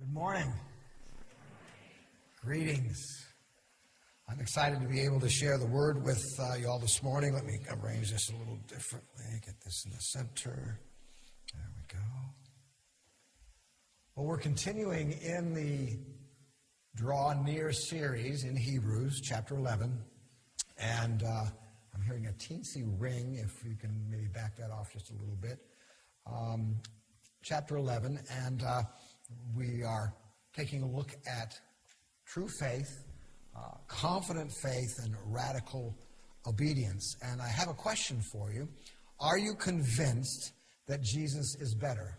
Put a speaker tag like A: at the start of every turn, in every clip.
A: Good morning. Greetings. I'm excited to be able to share the word with you all this morning. Let me arrange this a little differently. Get this in the center. There we go. Well, we're continuing in the Draw Near series in Hebrews, chapter 11. And I'm hearing a teensy ring, if you can maybe back that off just a little bit. Chapter 11, and we are taking a look at true faith, confident faith, and radical obedience. And I have a question for you. Are you convinced that Jesus is better?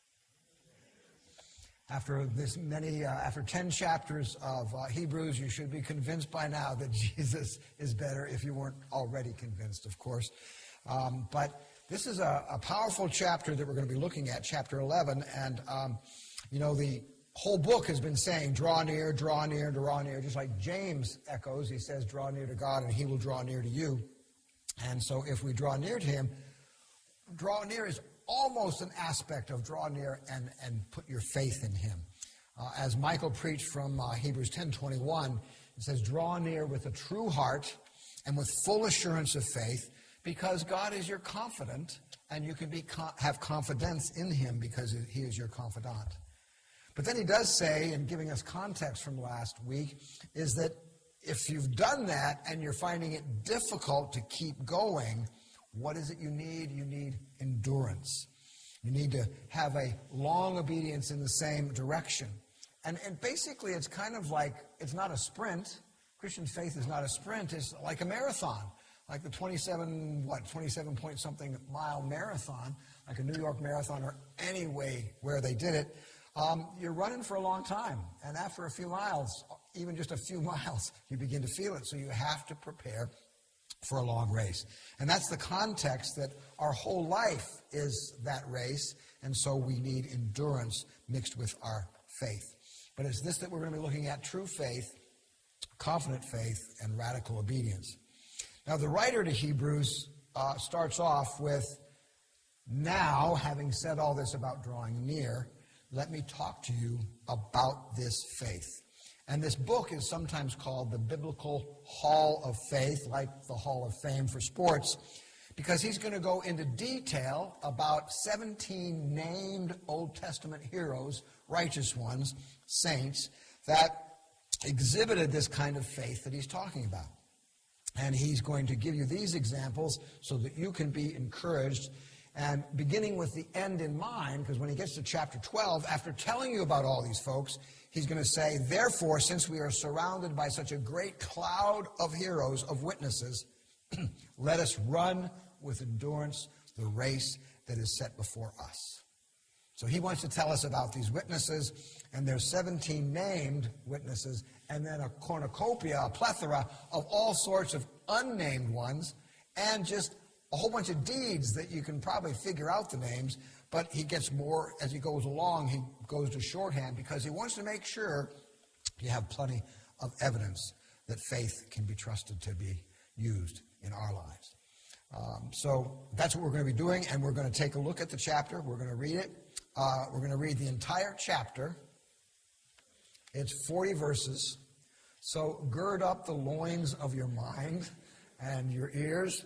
A: After 10 chapters of Hebrews, you should be convinced by now that Jesus is better, if you weren't already convinced, of course. But this is a powerful chapter that we're going to be looking at, chapter 11. And, the whole book has been saying, draw near, draw near, draw near. Just like James echoes, he says, draw near to God and he will draw near to you. And so if we draw near to him, draw near is almost an aspect of draw near and put your faith in him. As Michael preached from Hebrews 10:21, it says, draw near with a true heart and with full assurance of faith, because God is your confidant, and you can have confidence in him because he is your confidant. But then he does say, and giving us context from last week, is that if you've done that and you're finding it difficult to keep going, what is it you need? You need endurance. You need to have a long obedience in the same direction. And basically it's kind of like, it's not a sprint. Christian faith is not a sprint. It's like a marathon. Like the 27 point something mile marathon, like a New York marathon or any way where they did it. You're running for a long time. And after a few miles, even just a few miles, you begin to feel it. So you have to prepare for a long race. And that's the context that our whole life is that race. And so we need endurance mixed with our faith. But it's this that we're going to be looking at: true faith, confident faith, and radical obedience. Now, the writer to Hebrews starts off with, now, having said all this about drawing near, let me talk to you about this faith. And this book is sometimes called the Biblical Hall of Faith, like the Hall of Fame for sports, because he's going to go into detail about 17 named Old Testament heroes, righteous ones, saints, that exhibited this kind of faith that he's talking about. And he's going to give you these examples so that you can be encouraged, and beginning with the end in mind, because when he gets to chapter 12, after telling you about all these folks, he's going to say, therefore, since we are surrounded by such a great cloud of heroes, of witnesses, let us run with endurance the race that is set before us. So he wants to tell us about these witnesses, and there's 17 named witnesses, and then a cornucopia, a plethora of all sorts of unnamed ones, and just a whole bunch of deeds that you can probably figure out the names, but he gets more as he goes along. He goes to shorthand because he wants to make sure you have plenty of evidence that faith can be trusted to be used in our lives. So that's what we're going to be doing, and we're going to take a look at the chapter. We're going to read it. We're going to read the entire chapter. It's 40 verses. So gird up the loins of your mind and your ears.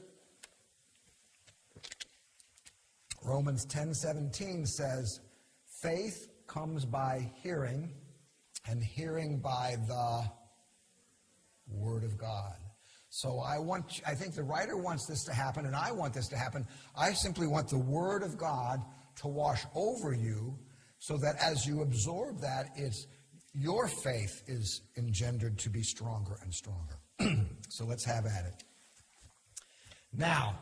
A: Romans 10:17 says, faith comes by hearing, and hearing by the Word of God. So I think the writer wants this to happen, and I want this to happen. I simply want the Word of God to wash over you, so that as you absorb that, your faith is engendered to be stronger and stronger. So let's have at it. Now,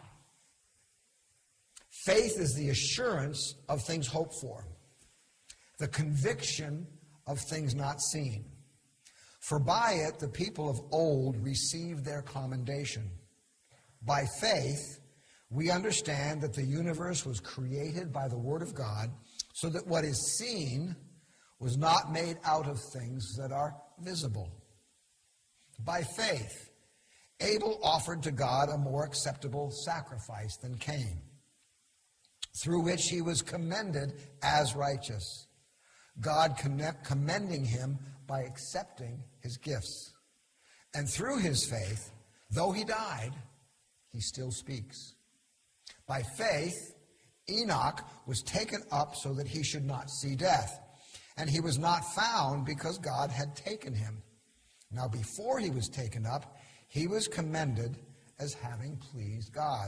A: faith is the assurance of things hoped for, the conviction of things not seen. For by it the people of old received their commendation. By faith, we understand that the universe was created by the Word of God, so that what is seen was not made out of things that are visible. By faith, Abel offered to God a more acceptable sacrifice than Cain, through which he was commended as righteous. God commending him by accepting his gifts. And through his faith, though he died, he still speaks. By faith, Enoch was taken up so that he should not see death. And he was not found because God had taken him. Now before he was taken up, he was commended as having pleased God.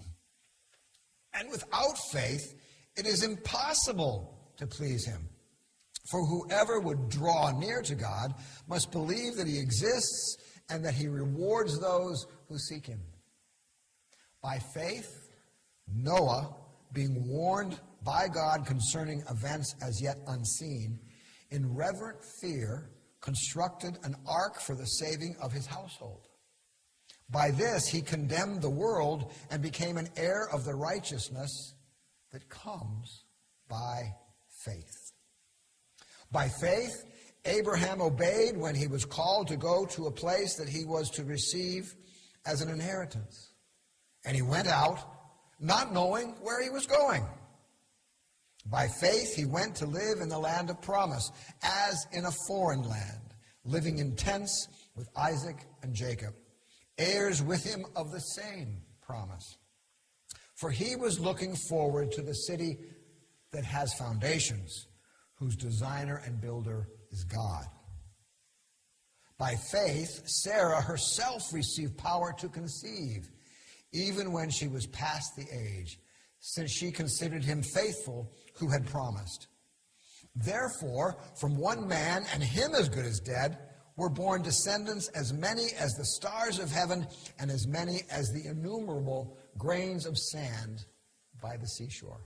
A: And without faith, it is impossible to please him. For whoever would draw near to God must believe that he exists and that he rewards those who seek him. By faith, Noah, being warned by God concerning events as yet unseen, in reverent fear constructed an ark for the saving of his household. By this he condemned the world and became an heir of the righteousness that comes by faith. By faith, Abraham obeyed when he was called to go to a place that he was to receive as an inheritance. And he went out, not knowing where he was going. By faith, he went to live in the land of promise, as in a foreign land, living in tents with Isaac and Jacob, heirs with him of the same promise. For he was looking forward to the city that has foundations, whose designer and builder is God. By faith, Sarah herself received power to conceive, even when she was past the age, since she considered him faithful who had promised. Therefore, from one man, and him as good as dead, were born descendants as many as the stars of heaven and as many as the innumerable grains of sand by the seashore.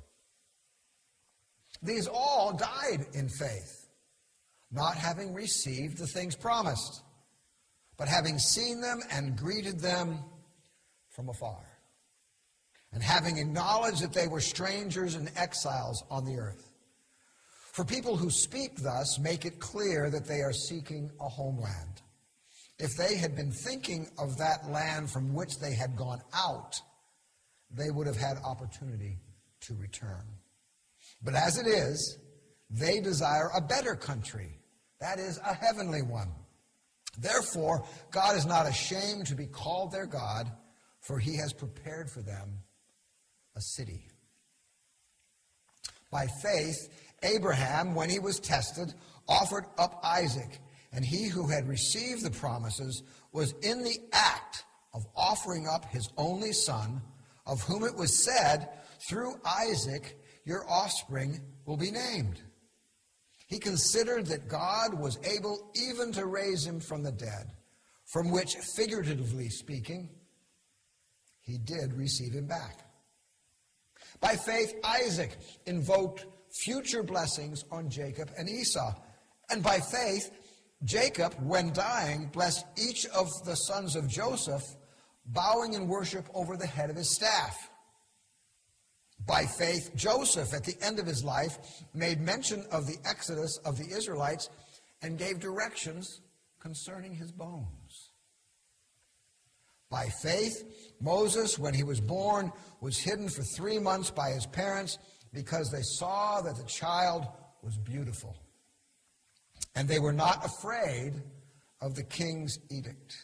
A: These all died in faith, not having received the things promised, but having seen them and greeted them from afar, and having acknowledged that they were strangers and exiles on the earth. For people who speak thus make it clear that they are seeking a homeland. If they had been thinking of that land from which they had gone out, they would have had opportunity to return. But as it is, they desire a better country, that is, a heavenly one. Therefore, God is not ashamed to be called their God, for he has prepared for them a city. By faith, Abraham, when he was tested, offered up Isaac, and he who had received the promises was in the act of offering up his only son, of whom it was said, "Through Isaac your offspring will be named." He considered that God was able even to raise him from the dead, from which, figuratively speaking, he did receive him back. By faith, Isaac invoked future blessings on Jacob and Esau. And by faith, Jacob, when dying, blessed each of the sons of Joseph, bowing in worship over the head of his staff. By faith, Joseph, at the end of his life, made mention of the exodus of the Israelites and gave directions concerning his bones. By faith, Moses, when he was born, was hidden for 3 months by his parents because they saw that the child was beautiful. And they were not afraid of the king's edict.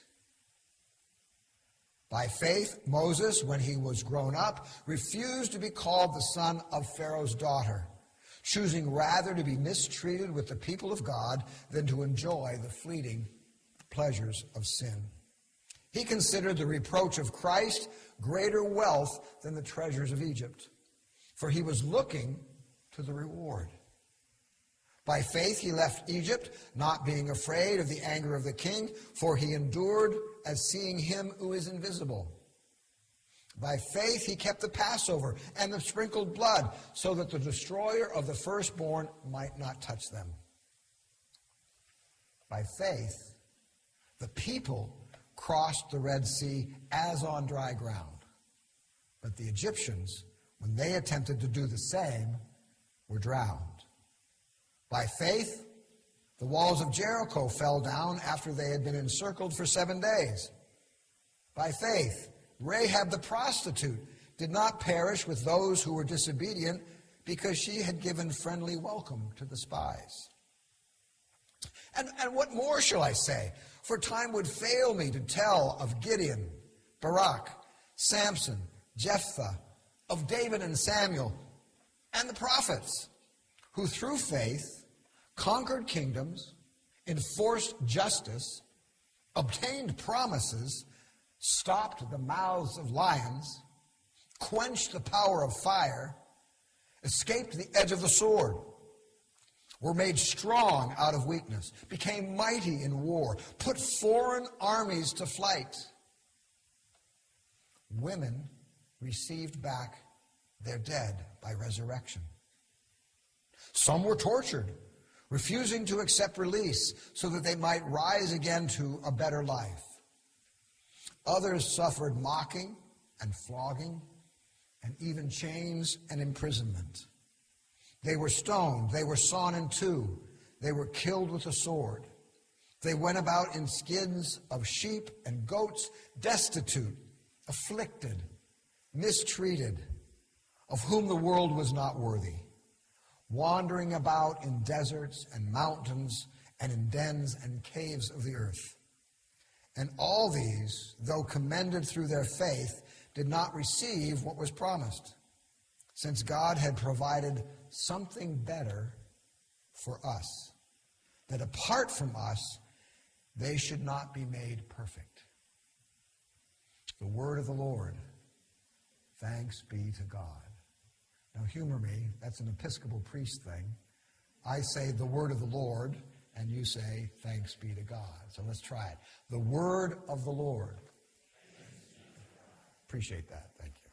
A: By faith, Moses, when he was grown up, refused to be called the son of Pharaoh's daughter, choosing rather to be mistreated with the people of God than to enjoy the fleeting pleasures of sin. He considered the reproach of Christ greater wealth than the treasures of Egypt, for he was looking to the reward. By faith he left Egypt, not being afraid of the anger of the king, for he endured as seeing him who is invisible. By faith he kept the Passover and the sprinkled blood, so that the destroyer of the firstborn might not touch them. By faith, the people crossed the Red Sea as on dry ground. But the Egyptians, when they attempted to do the same, were drowned. By faith, the walls of Jericho fell down after they had been encircled for 7 days. By faith, Rahab the prostitute did not perish with those who were disobedient, because she had given friendly welcome to the spies. And what more shall I say? For time would fail me to tell of Gideon, Barak, Samson, Jephthah, of David and Samuel, and the prophets, who through faith conquered kingdoms, enforced justice, obtained promises, stopped the mouths of lions, quenched the power of fire, escaped the edge of the sword, were made strong out of weakness, became mighty in war, put foreign armies to flight. Women received back their dead by resurrection. Some were tortured, refusing to accept release so that they might rise again to a better life. Others suffered mocking and flogging and even chains and imprisonment. They were stoned, they were sawn in two, they were killed with a sword. They went about in skins of sheep and goats, destitute, afflicted, mistreated, of whom the world was not worthy, wandering about in deserts and mountains and in dens and caves of the earth. And all these, though commended through their faith, did not receive what was promised, since God had provided something better for us, that apart from us, they should not be made perfect. The word of the Lord. Thanks be to God. Now humor me, that's an Episcopal priest thing. I say the word of the Lord, and you say thanks be to God. So let's try it. The word of the Lord. Appreciate that. Thank you.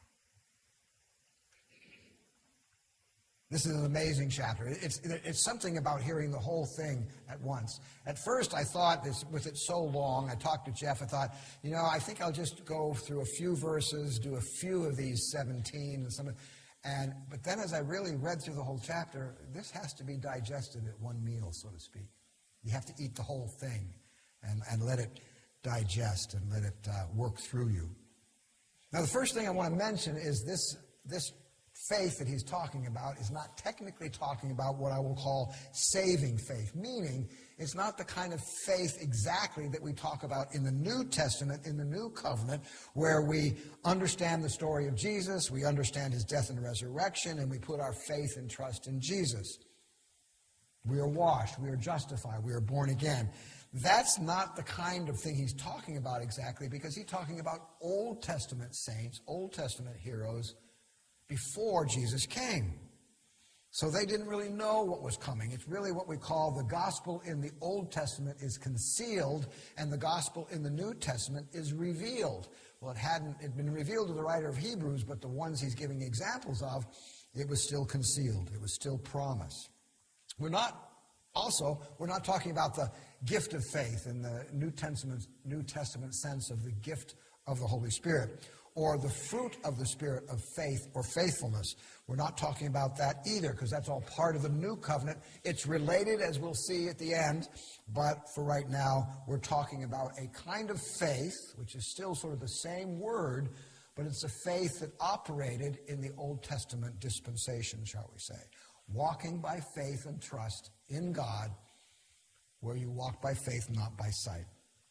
A: This is an amazing chapter. It's something about hearing the whole thing at once. At first, I thought, with it so long, I talked to Jeff, I thought, I think I'll just go through a few verses, do a few of these 17, but then as I really read through the whole chapter, this has to be digested at one meal, so to speak. You have to eat the whole thing and let it digest and let it work through you. Now, the first thing I want to mention is this faith that he's talking about is not technically talking about what I will call saving faith, meaning it's not the kind of faith exactly that we talk about in the New Testament, in the New Covenant, where we understand the story of Jesus, we understand his death and resurrection, and we put our faith and trust in Jesus. We are washed, we are justified, we are born again. That's not the kind of thing he's talking about exactly, because he's talking about Old Testament saints, Old Testament heroes, before Jesus came. So they didn't really know what was coming. It's really what we call the gospel in the Old Testament is concealed, and the gospel in the New Testament is revealed. Well, it hadn't been revealed to the writer of Hebrews, but the ones he's giving examples of, it was still concealed. It was still promised. We're not talking about the gift of faith in the New Testament sense of the gift of the Holy Spirit, or the fruit of the Spirit of faith or faithfulness. We're not talking about that either, because that's all part of the New Covenant. It's related, as we'll see at the end, but for right now, we're talking about a kind of faith, which is still sort of the same word, but it's a faith that operated in the Old Testament dispensation, shall we say. Walking by faith and trust in God, where you walk by faith, not by sight.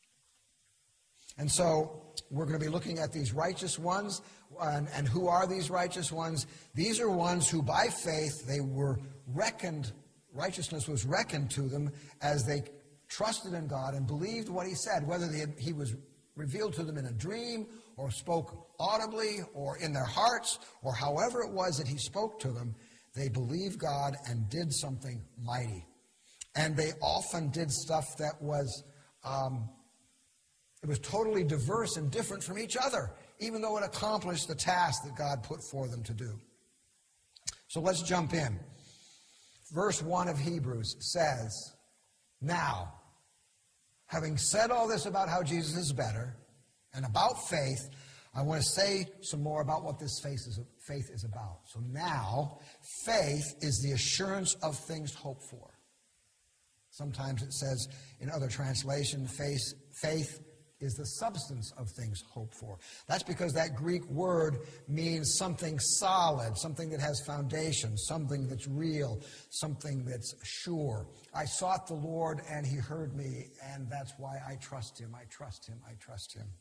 A: And so we're going to be looking at these righteous ones. And who are these righteous ones? These are ones who by faith they were reckoned, righteousness was reckoned to them as they trusted in God and believed what he said, whether he was revealed to them in a dream or spoke audibly or in their hearts or however it was that he spoke to them. They believed God and did something mighty. And they often did stuff that was it was totally diverse and different from each other, even though it accomplished the task that God put for them to do. So let's jump in. Verse 1 of Hebrews says, now, having said all this about how Jesus is better and about faith, I want to say some more about what this faith is about. So now, faith is the assurance of things hoped for. Sometimes it says in other translations, faith is the substance of things hoped for. That's because that Greek word means something solid, something that has foundation, something that's real, something that's sure. I sought the Lord and he heard me, and that's why I trust him, I trust him, I trust him.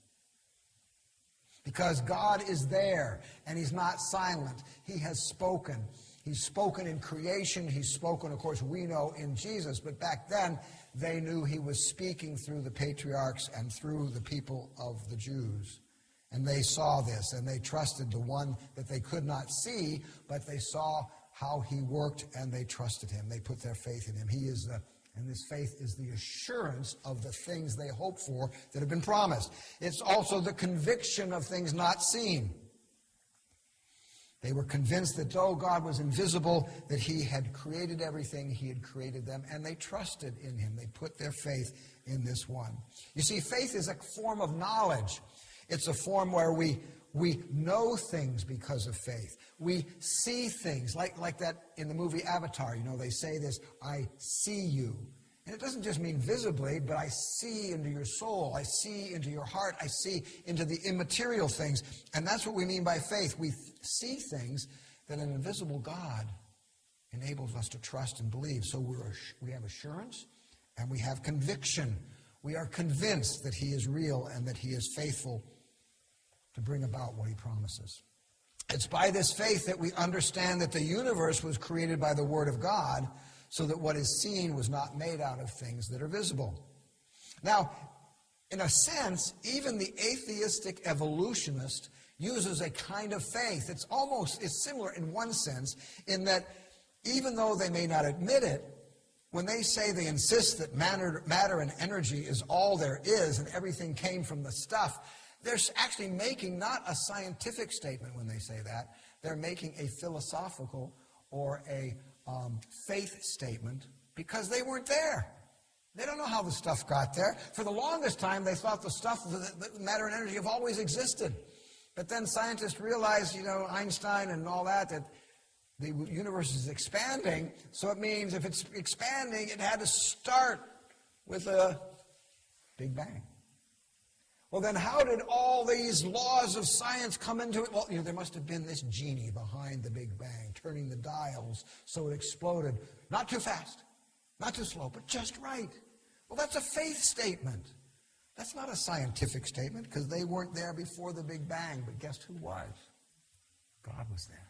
A: Because God is there, and he's not silent. He has spoken. He's spoken in creation. He's spoken, of course, we know in Jesus. But back then, they knew he was speaking through the patriarchs and through the people of the Jews. And they saw this, and they trusted the one that they could not see, but they saw how he worked, and they trusted him. They put their faith in him. And this faith is the assurance of the things they hope for that have been promised. It's also the conviction of things not seen. They were convinced that though God was invisible, that he had created everything, he had created them, and they trusted in him. They put their faith in this one. You see, faith is a form of knowledge. It's a form where we know things because of faith. We see things, like that in the movie Avatar. You know, they say this, I see you. And it doesn't just mean visibly, but I see into your soul. I see into your heart. I see into the immaterial things. And that's what we mean by faith. We see things that an invisible God enables us to trust and believe. So we have assurance and we have conviction. We are convinced that he is real and that he is faithful to bring about what he promises. It's by this faith that we understand that the universe was created by the Word of God, so that what is seen was not made out of things that are visible. Now, in a sense, even the atheistic evolutionist uses a kind of faith. It's similar in one sense, in that even though they may not admit it, when they say they insist that matter and energy is all there is and everything came from the stuff, they're actually making not a scientific statement when they say that. They're making a philosophical or a faith statement because they weren't there. They don't know how the stuff got there. For the longest time, they thought the stuff, the matter and energy have always existed. But then scientists realized, Einstein and all that the universe is expanding. So it means if it's expanding, it had to start with a Big Bang. Well, then how did all these laws of science come into it? Well, there must have been this genie behind the Big Bang, turning the dials so it exploded. Not too fast, not too slow, but just right. Well, that's a faith statement. That's not a scientific statement because they weren't there before the Big Bang. But guess who was? God was there.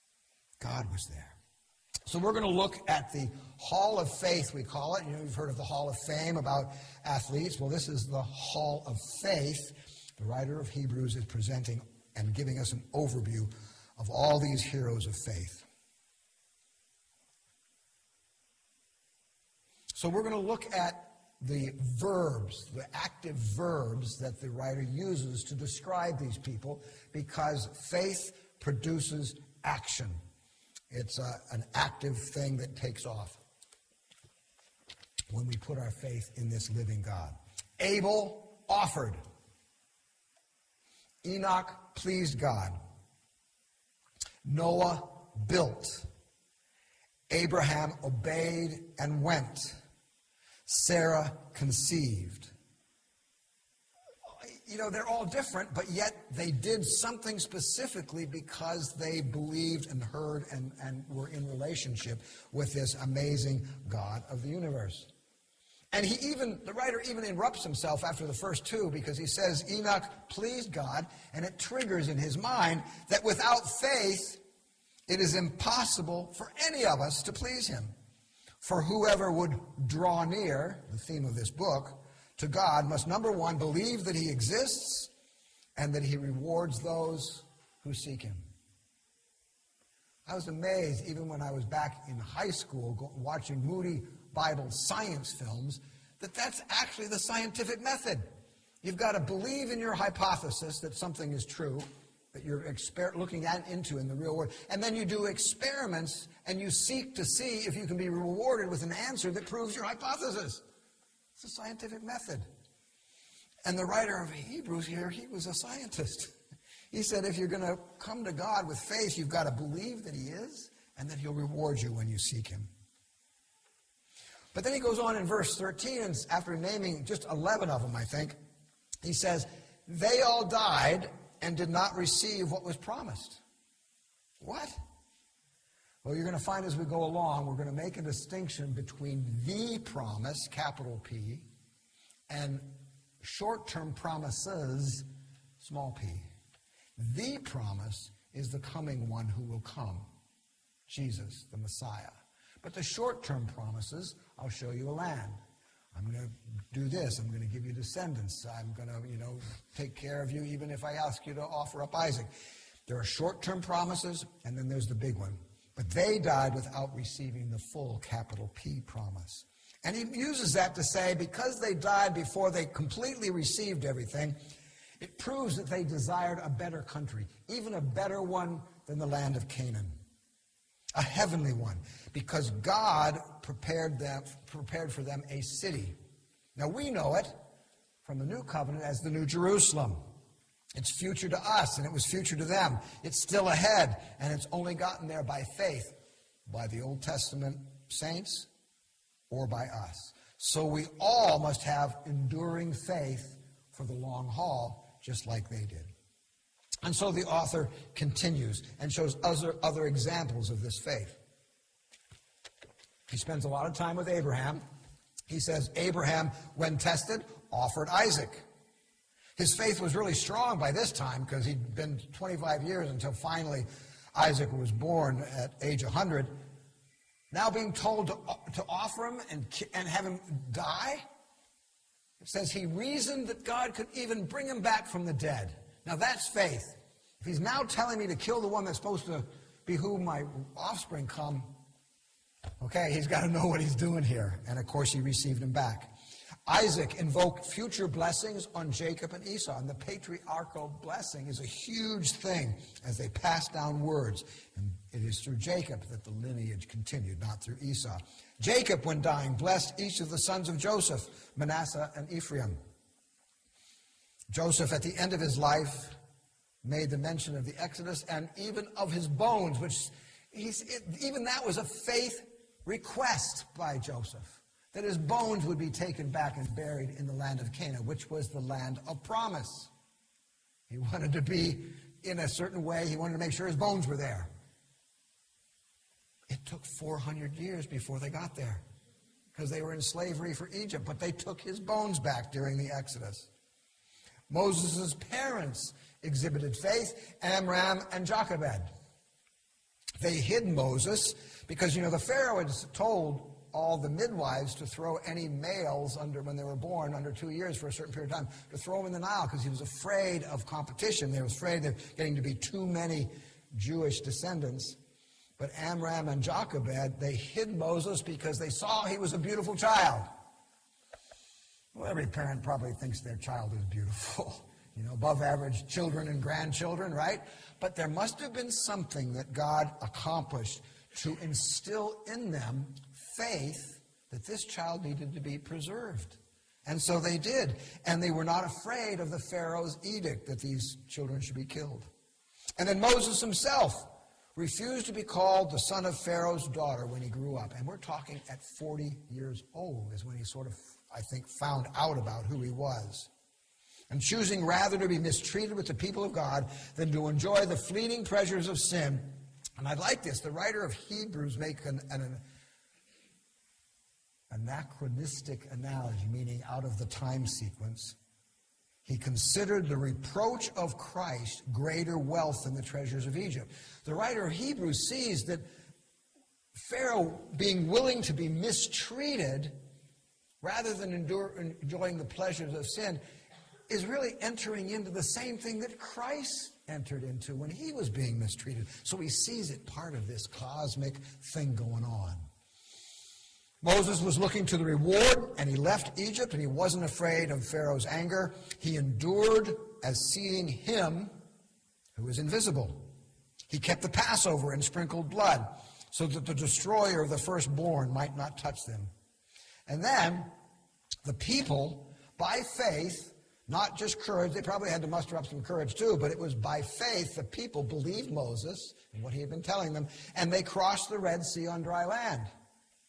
A: God was there. So we're going to look at the Hall of Faith, we call it. You've heard of the Hall of Fame about athletes. Well, this is the Hall of Faith. The writer of Hebrews is presenting and giving us an overview of all these heroes of faith. So we're going to look at the verbs, the active verbs that the writer uses to describe these people, because faith produces action. It's an active thing that takes off when we put our faith in this living God. Abel offered. Enoch pleased God. Noah built. Abraham obeyed and went. Sarah conceived. They're all different, but yet they did something specifically because they believed and heard and were in relationship with this amazing God of the universe. And the writer even interrupts himself after the first two because he says Enoch pleased God, and it triggers in his mind that without faith, it is impossible for any of us to please him. For whoever would draw near, the theme of this book, to God must, number one, believe that he exists and that he rewards those who seek him. I was amazed, even when I was back in high school watching Moody Bible science films, that's actually the scientific method. You've got to believe in your hypothesis that something is true, that you're looking into in the real world. And then you do experiments and you seek to see if you can be rewarded with an answer that proves your hypothesis. It's a scientific method. And the writer of Hebrews here, he was a scientist. He said if you're going to come to God with faith, you've got to believe that he is and that he'll reward you when you seek him. But then he goes on in verse 13, and after naming just 11 of them, I think, He says, they all died and did not receive what was promised. What? Well, you're going to find as we go along, we're going to make a distinction between the promise, capital P, and short-term promises, small p. The promise is the coming one who will come, Jesus, the Messiah. But the short-term promises, I'll show you a land. I'm going to do this. I'm going to give you descendants. I'm going to, take care of you even if I ask you to offer up Isaac. There are short-term promises, and then there's the big one. But they died without receiving the full capital P promise. And he uses that to say because they died before they completely received everything, it proves that they desired a better country, even a better one than the land of Canaan. A heavenly one, because God prepared for them a city. Now we know it from the New Covenant as the New Jerusalem. It's future to us, and it was future to them. It's still ahead, and it's only gotten there by faith, by the Old Testament saints or by us. So we all must have enduring faith for the long haul, just like they did. And so the author continues and shows other examples of this faith. He spends a lot of time with Abraham. He says, Abraham, when tested, offered Isaac. His faith was really strong by this time because he'd been 25 years until finally Isaac was born at age 100. Now being told to offer him and have him die, it says he reasoned that God could even bring him back from the dead. Now that's faith. If he's now telling me to kill the one that's supposed to be whom my offspring come, okay, he's got to know what he's doing here. And of course he received him back. Isaac invoked future blessings on Jacob and Esau. And the patriarchal blessing is a huge thing as they pass down words. And it is through Jacob that the lineage continued, not through Esau. Jacob, when dying, blessed each of the sons of Joseph, Manasseh and Ephraim. Joseph, at the end of his life, made the mention of the Exodus and even of his bones, which even that was a faith request by Joseph, that his bones would be taken back and buried in the land of Canaan, which was the land of promise. He wanted to be in a certain way. He wanted to make sure his bones were there. It took 400 years before they got there because they were in slavery for Egypt, but they took his bones back during the Exodus. Moses' parents exhibited faith, Amram and Jochebed. They hid Moses because, the Pharaoh had told all the midwives to throw any males when they were born under 2 years for a certain period of time, to throw them in the Nile because he was afraid of competition. They were afraid of getting to be too many Jewish descendants. But Amram and Jochebed, they hid Moses because they saw he was a beautiful child. Well, every parent probably thinks their child is beautiful. Above average children and grandchildren, right? But there must have been something that God accomplished to instill in them faith that this child needed to be preserved. And so they did. And they were not afraid of the Pharaoh's edict that these children should be killed. And then Moses himself refused to be called the son of Pharaoh's daughter when he grew up. And we're talking at 40 years old is when he sort of, I think, found out about who he was. And choosing rather to be mistreated with the people of God than to enjoy the fleeting pleasures of sin. And I like this. The writer of Hebrews makes an anachronistic analogy, meaning out of the time sequence. He considered the reproach of Christ greater wealth than the treasures of Egypt. The writer of Hebrews sees that Pharaoh being willing to be mistreated rather than enjoying the pleasures of sin is really entering into the same thing that Christ entered into when he was being mistreated. So he sees it part of this cosmic thing going on. Moses was looking to the reward, and he left Egypt, and he wasn't afraid of Pharaoh's anger. He endured as seeing him who is invisible. He kept the Passover and sprinkled blood so that the destroyer of the firstborn might not touch them. And then the people, by faith, not just courage, they probably had to muster up some courage too, but it was by faith the people believed Moses and what he had been telling them, and they crossed the Red Sea on dry land.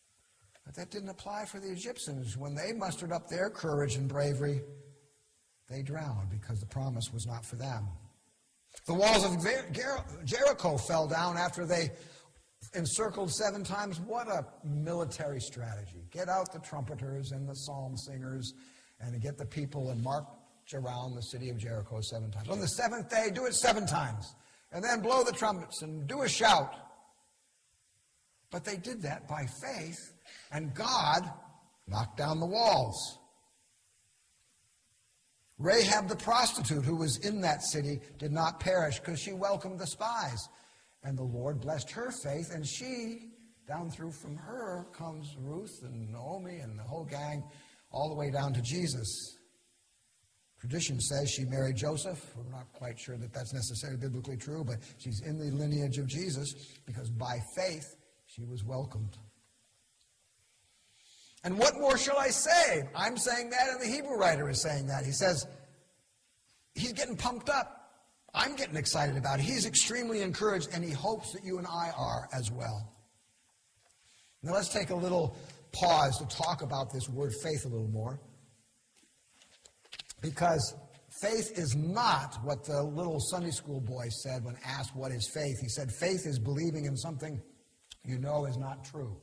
A: But that didn't apply for the Egyptians. When they mustered up their courage and bravery, they drowned because the promise was not for them. The walls of Jericho fell down after they encircled 7 times. What a military strategy. Get out the trumpeters and the psalm singers and get the people and march around the city of Jericho 7 times. On the 7th day, do it 7 times. And then blow the trumpets and do a shout. But they did that by faith, and God knocked down the walls. Rahab the prostitute who was in that city did not perish because she welcomed the spies. And the Lord blessed her faith, and she, down through from her comes Ruth and Naomi and the whole gang, all the way down to Jesus. Tradition says she married Joseph. We're not quite sure that that's necessarily biblically true, but she's in the lineage of Jesus because by faith she was welcomed. And what more shall I say? I'm saying that, and the Hebrew writer is saying that. He says, he's getting pumped up. I'm getting excited about it. He's extremely encouraged, and he hopes that you and I are as well. Now let's take a little pause to talk about this word faith a little more. Because faith is not what the little Sunday school boy said when asked what is faith. He said faith is believing in something you know is not true.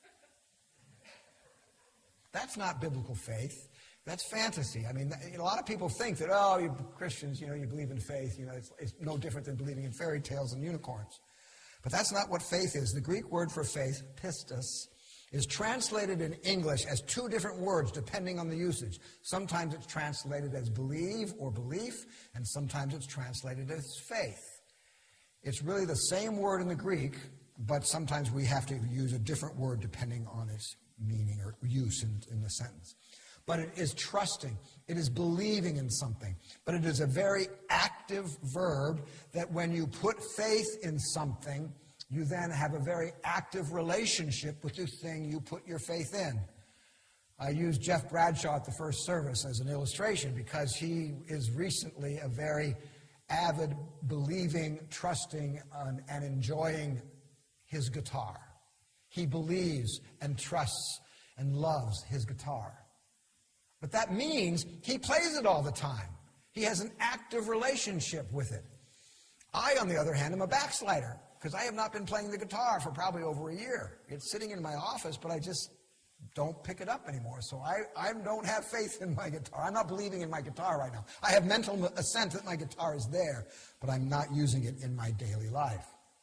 A: That's not biblical faith. That's fantasy. I mean, a lot of people think that, oh, you Christians, you believe in faith. It's no different than believing in fairy tales and unicorns. But that's not what faith is. The Greek word for faith, pistis, is translated in English as 2 different words depending on the usage. Sometimes it's translated as believe or belief, and sometimes it's translated as faith. It's really the same word in the Greek, but sometimes we have to use a different word depending on its meaning or use in the sentence. But it is trusting. It is believing in something. But it is a very active verb that when you put faith in something, you then have a very active relationship with the thing you put your faith in. I used Jeff Bradshaw at the first service as an illustration because he is recently a very avid, believing, trusting, and enjoying his guitar. He believes and trusts and loves his guitar. But that means he plays it all the time. He has an active relationship with it. I, on the other hand, am a backslider because I have not been playing the guitar for probably over a year. It's sitting in my office, but I just don't pick it up anymore. So I don't have faith in my guitar. I'm not believing in my guitar right now. I have mental assent that my guitar is there, but I'm not using it in my daily life.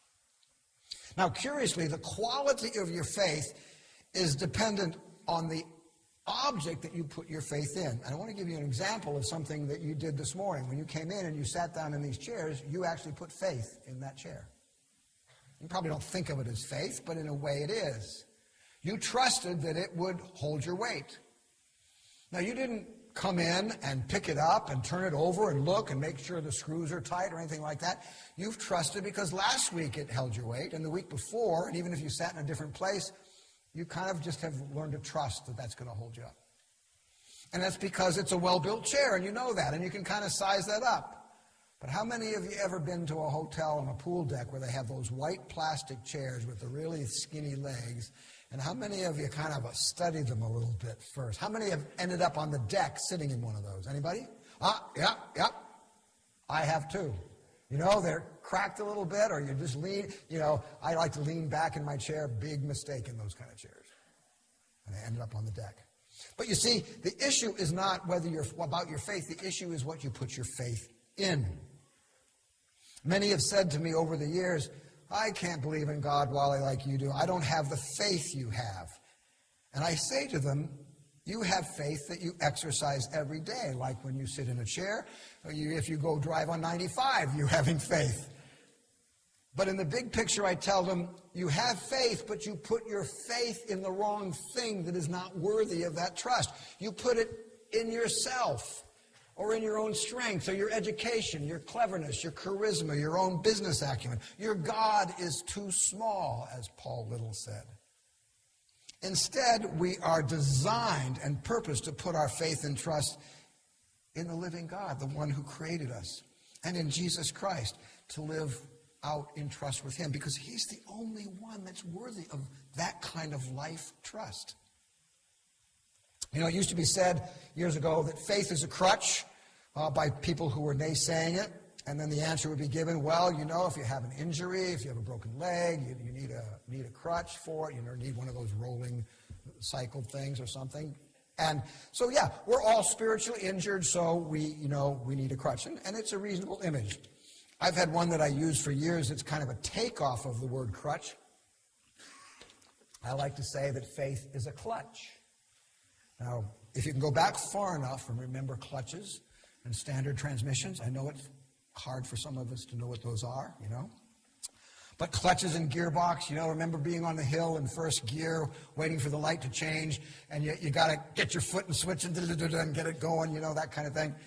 A: Now, curiously, the quality of your faith is dependent on the object that you put your faith in. And I want to give you an example of something that you did this morning. When you came in and you sat down in these chairs, you actually put faith in that chair. You probably don't think of it as faith, but in a way it is. You trusted that it would hold your weight. Now, you didn't come in and pick it up and turn it over and look and make sure the screws are tight or anything like that. You've trusted because last week it held your weight, and the week before, and even if you sat in a different place, you kind of just have learned to trust that that's going to hold you up. And that's because it's a well-built chair, and you know that, and you can kind of size that up. But how many of you ever been to a hotel on a pool deck where they have those white plastic chairs with the really skinny legs? And how many of you kind of study them a little bit first? How many have ended up on the deck sitting in one of those? Anybody? Yeah. I have too. They're cracked a little bit, or you just lean. I like to lean back in my chair. Big mistake in those kind of chairs. And I ended up on the deck. But you see, the issue is not whether you're about your faith. The issue is what you put your faith in. Many have said to me over the years, I can't believe in God, Wally, like you do. I don't have the faith you have. And I say to them, you have faith that you exercise every day, like when you sit in a chair, or if you go drive on 95, you're having faith. But in the big picture, I tell them, you have faith, but you put your faith in the wrong thing that is not worthy of that trust. You put it in yourself, or in your own strength, or your education, your cleverness, your charisma, your own business acumen. Your God is too small, as Paul Little said. Instead, we are designed and purposed to put our faith and trust in the living God, the one who created us, and in Jesus Christ, to live out in trust with him, because he's the only one that's worthy of that kind of life trust. It used to be said years ago that faith is a crutch, by people who were naysaying it. And then the answer would be given, well, you know, if you have an injury, if you have a broken leg, you need a crutch for it. You need one of those rolling cycle things or something. And so, yeah, we're all spiritually injured, so we need a crutch. And it's a reasonable image. I've had one that I used for years. It's kind of a takeoff of the word crutch. I like to say that faith is a clutch. Now, if you can go back far enough and remember clutches and standard transmissions, I know it's hard for some of us to know what those are, But clutches and gearbox, remember being on the hill in first gear, waiting for the light to change, and you got to get your foot and switch and get it going, that kind of thing.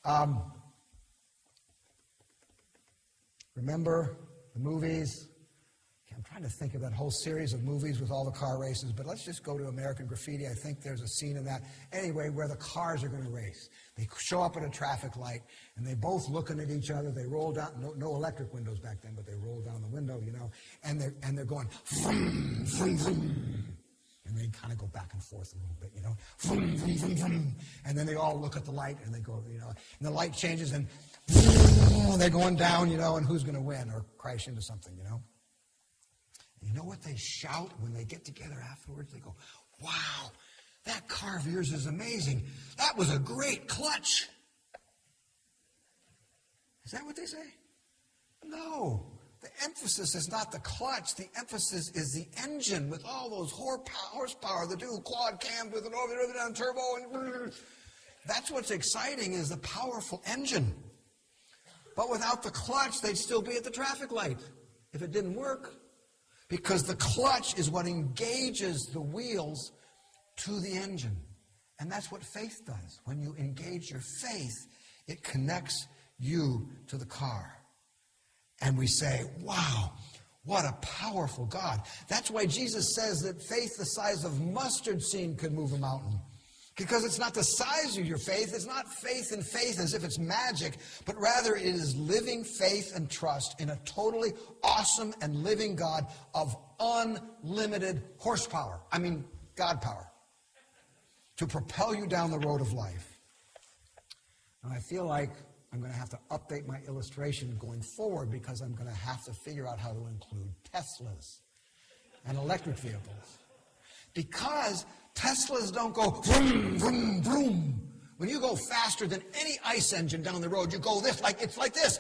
A: Remember the movies? I'm trying to think of that whole series of movies with all the car races, but let's just go to American Graffiti. I think there's a scene in that, anyway, where the cars are going to race. They show up at a traffic light, and they both looking at each other. They roll down, no electric windows back then, but they roll down the window, and they're going, vroom, vroom, vroom. And they kind of go back and forth a little bit, vroom, vroom, vroom, vroom. And then they all look at the light, and they go, and the light changes, and vroom, they're going down, and who's going to win or crash into something, You know what they shout when they get together afterwards? They go, wow, that car of yours is amazing. That was a great clutch. Is that what they say? No. The emphasis is not the clutch. The emphasis is the engine with all those horsepower, the dual quad cams with an over down turbo. And that's what's exciting, is the powerful engine. But without the clutch, they'd still be at the traffic light if it didn't work. Because the clutch is what engages the wheels to the engine. And that's what faith does. When you engage your faith, it connects you to the car. And we say, wow, what a powerful God. That's why Jesus says that faith the size of mustard seed could move a mountain. Because it's not the size of your faith. It's not faith in faith as if it's magic, but rather it is living faith and trust in a totally awesome and living God of unlimited horsepower. I mean, God power. To propel you down the road of life. And I feel like I'm going to have to update my illustration going forward, because I'm going to have to figure out how to include Teslas and electric vehicles. Because Teslas don't go vroom, vroom, vroom. When you go faster than any ICE engine down the road, you go it's like this.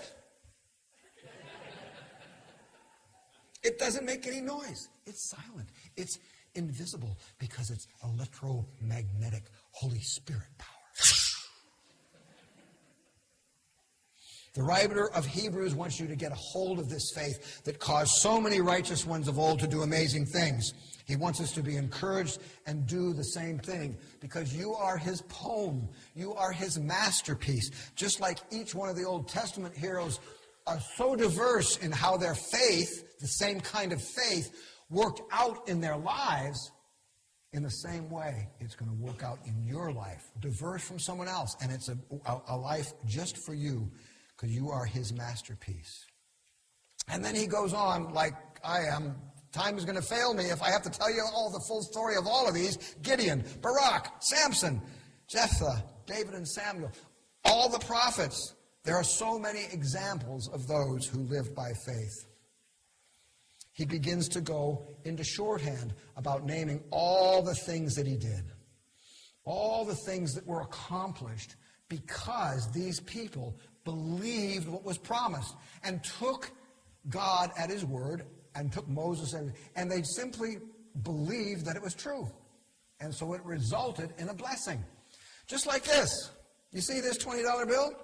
A: It doesn't make any noise. It's silent. It's invisible because it's electromagnetic Holy Spirit power. The writer of Hebrews wants you to get a hold of this faith that caused so many righteous ones of old to do amazing things. He wants us to be encouraged and do the same thing, because you are his poem. You are his masterpiece. Just like each one of the Old Testament heroes are so diverse in how their faith, the same kind of faith, worked out in their lives, in the same way it's going to work out in your life, diverse from someone else. And it's a life just for you, because you are his masterpiece. And then he goes on like I am. Time is going to fail me if I have to tell you all the full story of all of these. Gideon, Barak, Samson, Jephthah, David and Samuel, all the prophets. There are so many examples of those who lived by faith. He begins to go into shorthand about naming all the things that he did. All the things that were accomplished because these people believed what was promised and took God at his word, and took Moses, and they simply believed that it was true. And so it resulted in a blessing. Just like this. You see this $20 bill?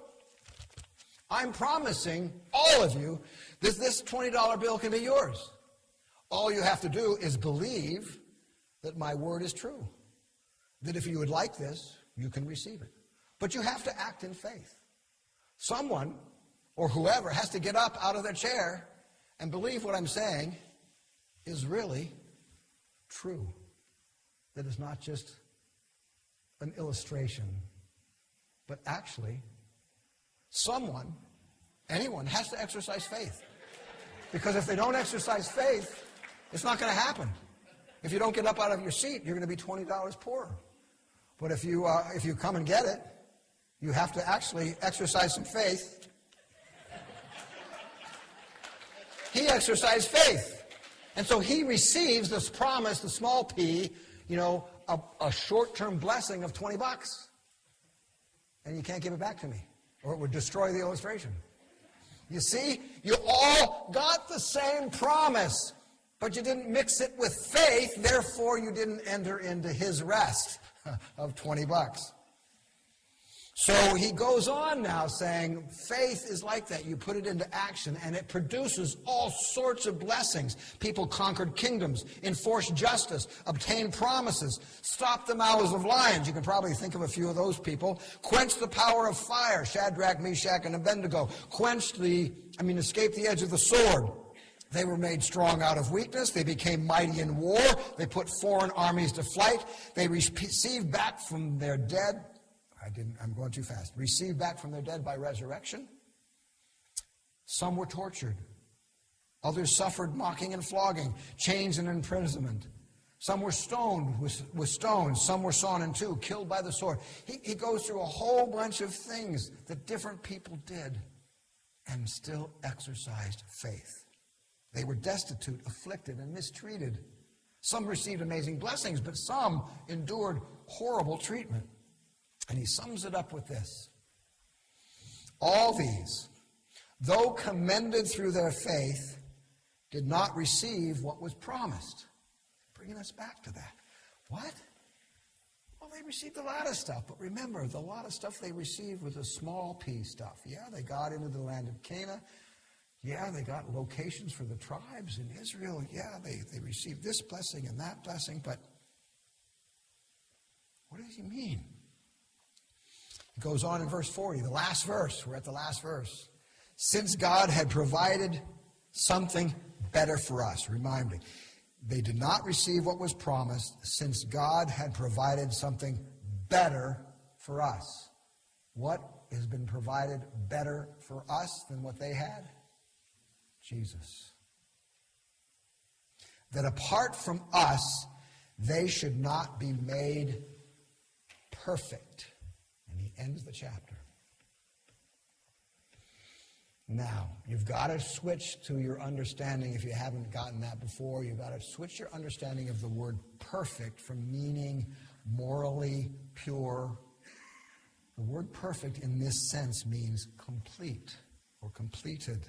A: I'm promising all of you that this $20 bill can be yours. All you have to do is believe that my word is true. That if you would like this, you can receive it. But you have to act in faith. Someone, or whoever, has to get up out of their chair and believe what I'm saying is really true. That it's not just an illustration, but actually someone, anyone, has to exercise faith. Because if they don't exercise faith, it's not going to happen. If you don't get up out of your seat, you're going to be $20 poorer. But if you come and get it, You have to actually exercise some faith. He exercised faith. And so he receives this promise, the small p, a short-term blessing of $20. And you can't give it back to me, or it would destroy the illustration. You see, you all got the same promise, but you didn't mix it with faith, therefore you didn't enter into his rest of $20. So he goes on now saying, faith is like that. You put it into action, and it produces all sorts of blessings. People conquered kingdoms, enforced justice, obtained promises, stopped the mouths of lions. You can probably think of a few of those people. Quenched the power of fire, Shadrach, Meshach, and Abednego. Escaped the edge of the sword. They were made strong out of weakness. They became mighty in war. They put foreign armies to flight. They received back from their dead. I'm going too fast. Received back from their dead by resurrection. Some were tortured. Others suffered mocking and flogging, chains and imprisonment. Some were stoned with stones. Some were sawn in two, killed by the sword. He goes through a whole bunch of things that different people did and still exercised faith. They were destitute, afflicted, and mistreated. Some received amazing blessings, but some endured horrible treatment. And he sums it up with this. All these, though commended through their faith, did not receive what was promised. Bringing us back to that. What? Well, they received a lot of stuff. But remember, the lot of stuff they received was a small p stuff. Yeah, they got into the land of Canaan. Yeah, they got locations for the tribes in Israel. Yeah, they received this blessing and that blessing. But what does he mean? It goes on in verse 40, the last verse. We're at the last verse. Since God had provided something better for us. Remind me. They did not receive what was promised since God had provided something better for us. What has been provided better for us than what they had? Jesus. That apart from us, they should not be made perfect. And he ends the chapter. Now, you've got to switch to your understanding, if you haven't gotten that before, you've got to switch your understanding of the word perfect from meaning morally pure. The word perfect in this sense means complete or completed.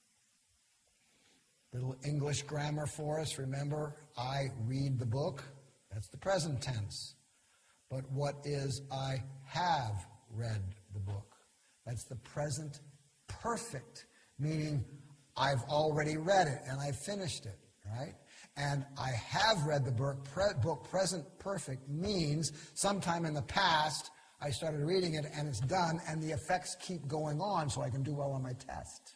A: Little English grammar for us, remember, I read the book, that's the present tense. But what is I have read the book? That's the present perfect, meaning I've already read it and I've finished it, right? And I have read the book present perfect means sometime in the past I started reading it and it's done and the effects keep going on so I can do well on my test,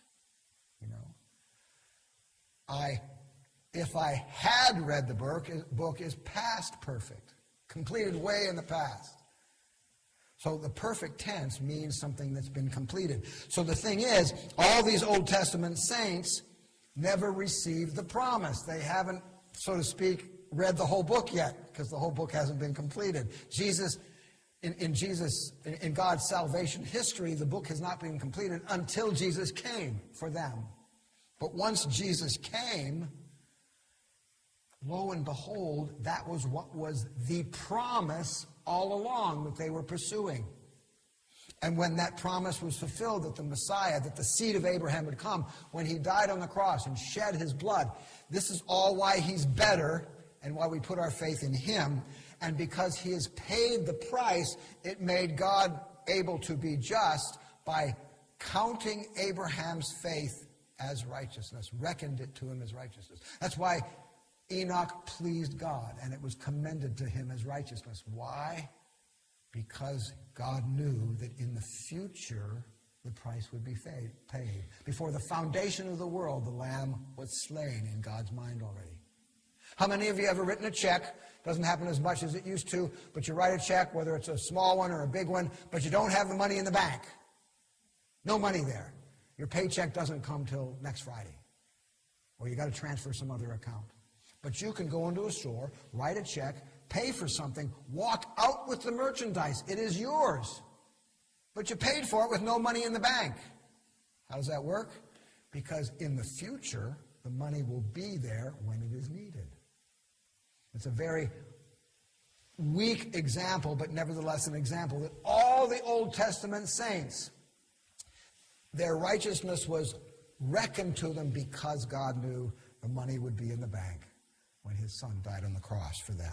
A: If I had read the book is past perfect, completed way in the past. So the perfect tense means something that's been completed. So the thing is, all these Old Testament saints never received the promise. They haven't, so to speak, read the whole book yet, because the whole book hasn't been completed. In God's salvation history, the book has not been completed until Jesus came for them. But once Jesus came, lo and behold, that was what was the promise all along that they were pursuing. And when that promise was fulfilled, that the Messiah, that the seed of Abraham would come, when he died on the cross and shed his blood, this is all why he's better and why we put our faith in him. And because he has paid the price, it made God able to be just by counting Abraham's faith as righteousness, reckoned it to him as righteousness. That's why Enoch pleased God, and it was commended to him as righteousness. Why? Because God knew that in the future the price would be paid. Before the foundation of the world, the Lamb was slain in God's mind already. How many of you ever written a check? Doesn't happen as much as it used to, but you write a check, whether it's a small one or a big one, but you don't have the money in the bank. No money there. Your paycheck doesn't come till next Friday. Or you got to transfer some other account. But you can go into a store, write a check, pay for something, walk out with the merchandise. It is yours. But you paid for it with no money in the bank. How does that work? Because in the future, the money will be there when it is needed. It's a very weak example, but nevertheless an example that all the Old Testament saints, their righteousness was reckoned to them because God knew the money would be in the bank when his son died on the cross for them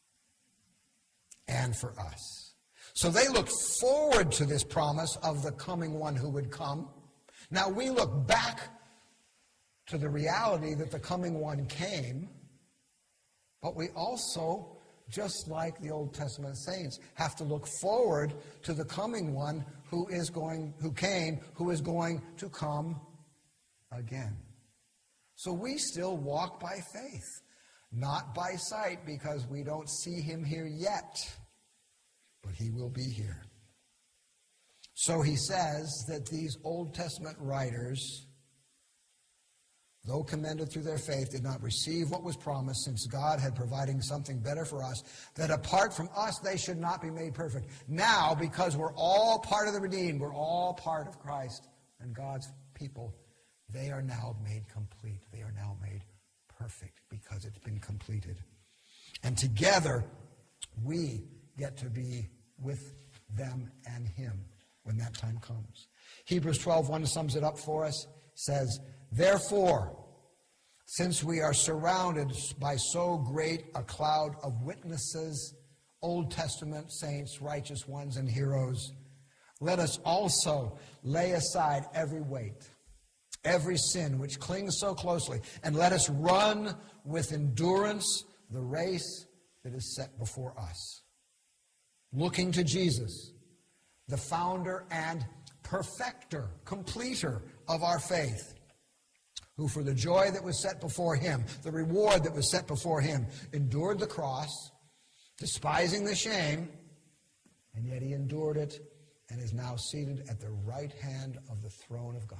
A: and for us. So they looked forward to this promise of the coming one who would come. Now we look back to the reality that the coming one came, but we also, just like the Old Testament saints, have to look forward to the coming one who is going to come again. So we still walk by faith, not by sight, because we don't see him here yet, but he will be here. So he says that these Old Testament writers, though commended through their faith, did not receive what was promised, since God had provided something better for us, that apart from us they should not be made perfect. Now, because we're all part of the redeemed, we're all part of Christ and God's people, they are now made complete. They are now made perfect because it's been completed. And together, we get to be with them and him when that time comes. Hebrews 12:1 sums it up for us. Says, therefore, since we are surrounded by so great a cloud of witnesses, Old Testament saints, righteous ones, and heroes, let us also lay aside every weight, every sin which clings so closely, and let us run with endurance the race that is set before us, looking to Jesus, the founder and perfecter, completer of our faith, who for the joy that was set before him, the reward that was set before him, endured the cross, despising the shame, and yet he endured it and is now seated at the right hand of the throne of God.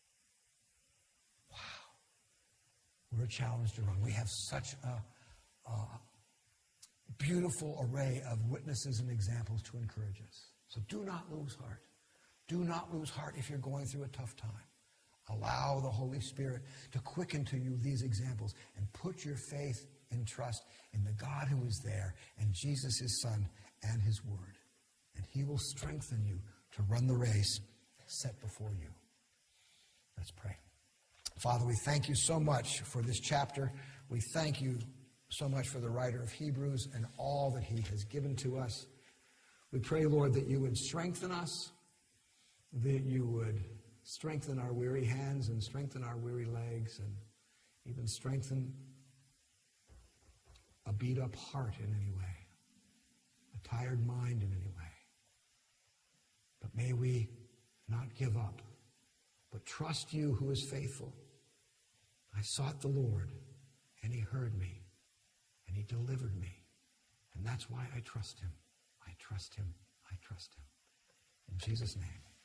A: We're challenged to run. We have such a beautiful array of witnesses and examples to encourage us. So do not lose heart. Do not lose heart if you're going through a tough time. Allow the Holy Spirit to quicken to you these examples and put your faith and trust in the God who is there and Jesus, his Son, and his Word. And he will strengthen you to run the race set before you. Let's pray. Father, we thank you so much for this chapter. We thank you so much for the writer of Hebrews and all that he has given to us. We pray, Lord, that you would strengthen us, that you would strengthen our weary hands and strengthen our weary legs and even strengthen a beat-up heart in any way, a tired mind in any way. But may we not give up, but trust you who is faithful. I sought the Lord, and he heard me, and he delivered me. And that's why I trust him. I trust him. I trust him. In Jesus' name.